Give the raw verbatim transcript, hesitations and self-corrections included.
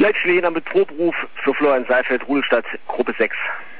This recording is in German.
Leitschlehner mit Proberuf für Florian Seifeld, Rudelstadt, Gruppe sechs.